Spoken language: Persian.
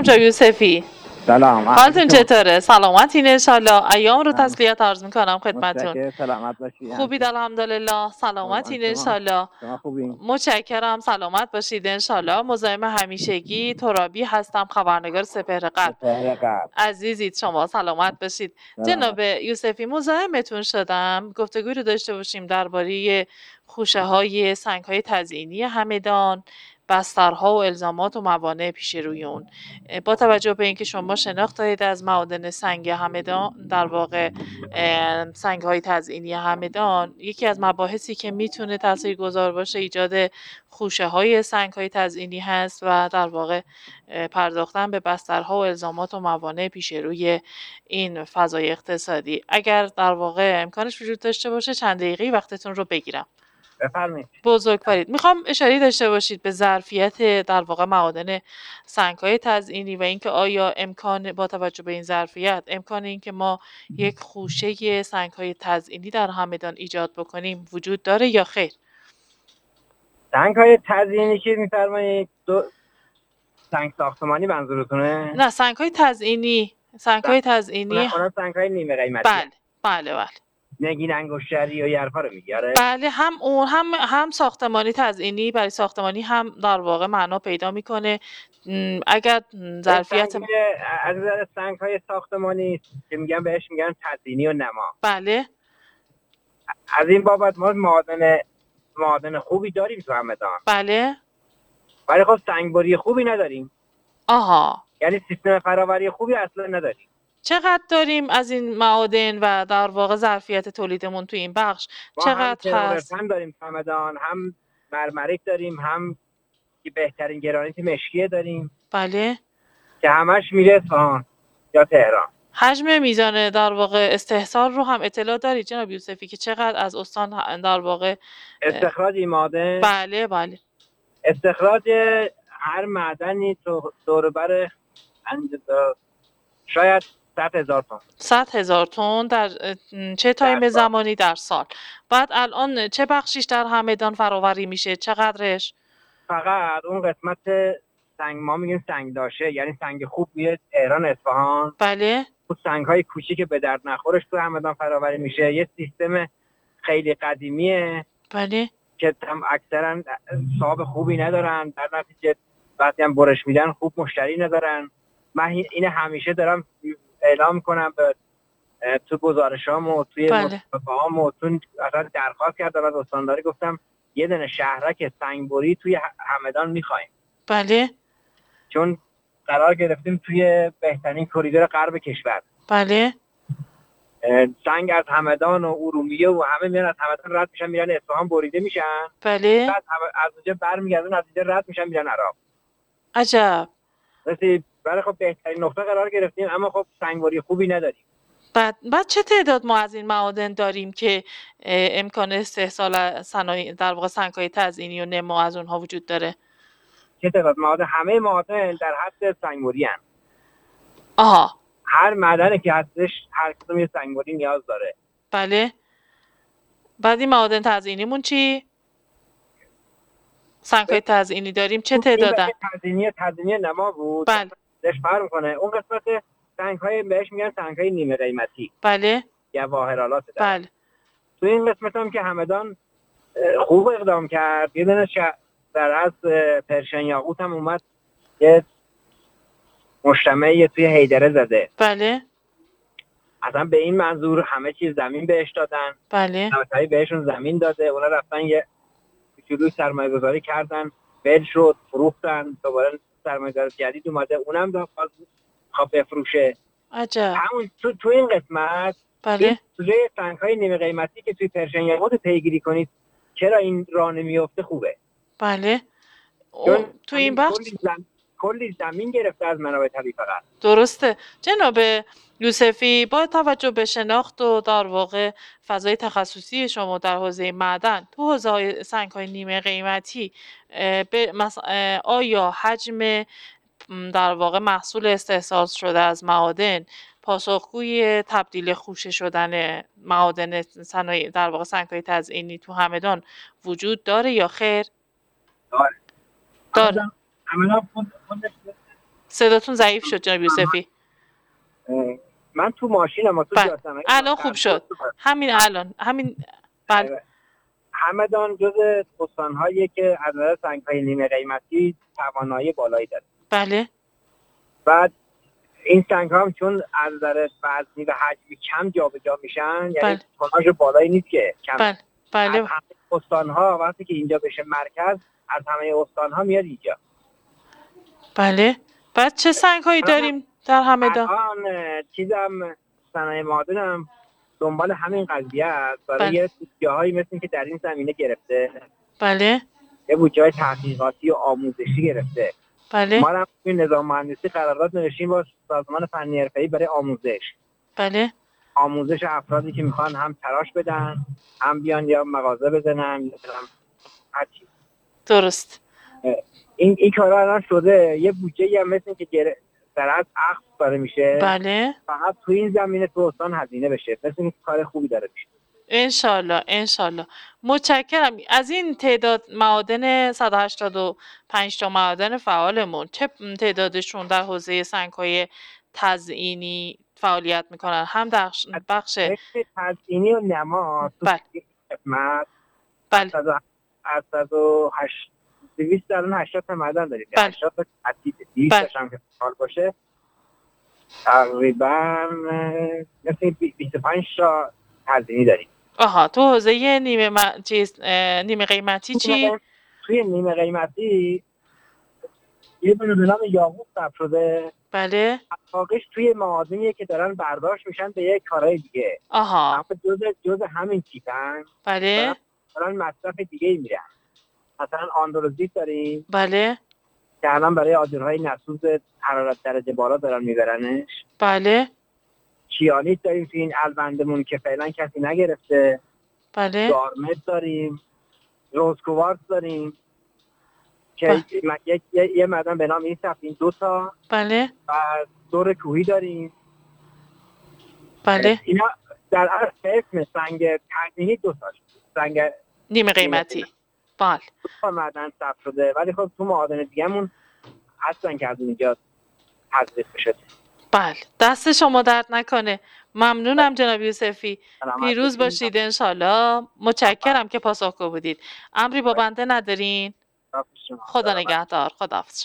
جا یوسفی. سلام. حالتون چطوره؟ سلامتین انشالله. ایام رو تسلیت عرض میکنم خدمتتون. متشکرم. سلامت باشید. خوبید الحمدلله. سلامتین انشالله. شما خوبین؟ متشکرم. سلامت باشید انشالله. مزاحم همیشگی ترابی هستم، خبرنگار سپهر قلب. عزیزید شما سلامت باشید. جناب یوسفی مزاحمتون شدم، گفتگوی رو داشته باشیم درباره خوشه های سنگ های تزیینی همدان، بسترها و الزامات و موانع پیش روی اون. با توجه به اینکه شما شناخت دارید از معادن سنگ همدان، در واقع سنگ های تزیینی همدان، یکی از مباحثی که میتونه تاثیرگذار باشه ایجاد خوشه های سنگ های تزیینی هست و در واقع پرداختن به بسترها و الزامات و موانع پیش روی این فضای اقتصادی. اگر در واقع امکانش وجود داشته باشه چند دقیقه وقتتون رو بگیرم. بفرمایید. بزرگوارید. میخوام اشاره داشته باشید به ظرفیت در واقع معادن سنگ‌های تزیینی و اینکه آیا امکان با توجه به این ظرفیت امکان اینکه ما یک خوشه سنگ‌های تزیینی در همدان ایجاد بکنیم وجود داره یا خیر؟ سنگ‌های تزیینی که می‌فرمایید سنگ ساختمانی منظورتونه؟ نه، سنگ‌های تزیینی. سنگ‌های تزیینی. اونها سنگ‌های نیمه قیمتی. بله. نگین انگشتری و یرفا رو میگیاره. بله، هم ساختمانی تزیینی برای ساختمانی هم در واقع معنا پیدا میکنه. اگر ظرفیت از سنگ‌های ساختمانی که بهش میگن تزیینی و نما. بله. از این بابت ما معادن خوبی داریم تو همدان. بله. ولی خب سنگبری خوبی نداریم. آها. یعنی سیستم فراوری خوبی اصلا نداریم. چقدر داریم از این معادن و در واقع ظرفیت تولیدمون تو این بخش چقدر هست؟ هم داریم همدان، هم مرمریک داریم، هم که بهترین گرانیت مشکیه داریم. بله. که همش میره اصفهان یا تهران. حجم میزان در واقع استحصال رو هم اطلاع دارید جناب یوسفی که چقدر از استان در واقع استخراج این معادن؟ بله. استخراج هر معدنی تو دور بر شاید 100,000 تن. 100,000 تن در چه تایم زمانی در سال؟ بعد الان چه بخشیش در همدان فراوری میشه؟ چقدرش؟ فقط اون قسمت سنگ، ما میگیم سنگ داشه، یعنی سنگ خوب میاد تهران اصفهان. بله. اون سنگ‌های کوچیک به درد نخورش تو همدان فراوری میشه. یه سیستم خیلی قدیمیه. بله. که هم اکثرا صاحب خوبی ندارن، در نتیجه وقتی هم برش میدن خوب مشتری ندارن. من این همیشه دارم اعلام میکنم به تو گزارشام و توی مصاحبه‌هام و تو اصلا درخواست کردم از استانداری، گفتم یه دونه شهرک سنگبری توی همدان میخوایم. بله. چون قرار گرفتیم توی بهترین کریدور غرب کشور. بله. سنگ از همدان و ارومیه و همه میان از همدان رد میشن میرن اصفهان بریده میشن. بله. بعد از اونجا برمیگردن، از اونجا رد میشن میرن عراق. عجب. برای خب بهترین نقطه قرار گرفتیم، اما خب سنگبری خوبی نداریم. بعد چه تعداد ما از این معادن داریم که امکان استحصال صنایع در واقع سنگ‌های تزیینی و نما از اونها وجود داره؟ چه تعداد معادن؟ همه معادن در حد سنگبری هستند. آها. هر معدنی که هستش هر کدوم یه سنگبری نیاز داره. بله. بعد این معادن تزیینیمون چی؟ سنگ‌های تزیینی داریم چه تعدادن؟ تزیینی نما بود. بله. دش فرق می‌کنه. اون قسمت سنگ‌های بهش میگن سنگ‌های نیمه قیمتی. بله. یا واهرالات. بله. تو این قسمت هم که همدان خوب اقدام کرد، یه دونه در از پرشن یاقوت هم اومد یه مجتمعی توی حیدره زده. بله. اصلا به این منظور همه چیز زمین بهش دادن. بله. همتایی بهشون زمین داده، اونا رفتن یه کوچولوی سرمایه گذاری کردن، بل شد، فروختن، دوباره سرمایه گذاری جدید اومده، اونم داد خواب بفروشه. عجب. همون تو این قسمت بله. توی سنگ‌های نیمه قیمتی که توی پرشن یاقوت پیگیری کنید چرا این راه نمیفته خوبه. بله. تو این بخش کلی زمین گرفته از منابع طبیعی فقط. درسته. جناب یوسفی با توجه به شناخت و در واقع فضای تخصصی شما در حوزه معدن تو حوزه سنگ‌های نیمه قیمتی آیا حجم در واقع محصول استحصال شده از معادن پاسخگوی تبدیل خوشه شدن معادن صنایع در واقع سنگ‌های تزیینی تو همدان وجود داره یا خیر؟ داره. همدان صداتون ضعیف شد جناب یوسفی. من تو ماشینم تو بله. جادم. الان خوب شد. همین الان بله. همدان جز استان‌هایی که از نظر سنگ‌های نیمه قیمتی توانایی بالایی داره. بله. بعد این سنگ‌ها هم چون از نظر وزنی و حجمی کم جابجا میشن، یعنی توناژ بالایی نیست که کم. بله. بله. از همه استان‌ها وقتی که اینجا بشه مرکز، از همه استان‌ها میاد اینجا. بله. بعد چه سنگ‌هایی داریم در همدان؟ الان چیزم صنایع معادنم دنبال همین قضیه است. برای یه بودجه‌هایی مثل که در این زمینه گرفته. بله. یه بودجه‌های تحقیقاتی و آموزشی گرفته. بله. ما هم توی نظام مهندسی قرارداد نوشتیم با سازمان فنی حرفه‌ای برای آموزش. بله. آموزش افرادی که میخوان هم تراش بدن، هم بیان یا مغازه بزنن، یا هر چیز. درست. این کارا الان شده. یه بودجه‌ای هم مثل که در از اخذ داره میشه. بله. فقط تو این زمینه تو استان هزینه بشه. مثل این کار خوبی داره میشه. انشالله. متشکرم. از این تعداد معادن 185 تا معادن فعالمون چه تعدادشون در حوزه سنگ‌های تزئینی فعالیت میکنن؟ هم در بخش تزئینی و نما تو خدمت. بله. از 280 تا معدن داریم. 80 تا تزئین 20 تا هم که فعال باشه. تقریبا مثل 25 تا تزئینی داریم. آها. تو حوزه نیمه قیمتی چی؟ توی نیمه قیمتی یه دونه به نام یاقوت ثبت شده. بله. واقعش توی معادنیه که دارن برداشت میشن به یک کارهای دیگه. آها. اما جز همین چیزن. بله. دارن مصرف دیگه ای میرن. مثلا آندروزیت داریم. بله. که الان برای آجرهای نسوز حرارت درجه بالا دارن میبرنش. بله. کیانیت داریم توی این البندمون که فعلا کسی نگرفته. بله. دارمت داریم. روزکوارتز داریم که یه معدن به نام این این 2 تا. بله. و دور کوهی داریم. بله. اینا در اصل اسم سنگ تزئینی 2 تاش. سنگ نیمه قیمتی. بله. 2 تا معدن ثبت شده، ولی خب تو معادن دیگه‌مون هستن که از اینجا حذف بشه. بله. دست شما درد نکنه. ممنونم جناب یوسفی. پیروز باشید انشالله. متشکرم که پاسخگو بودید. امری با بنده ندارین؟ خدا نگهدار. خداحافظ.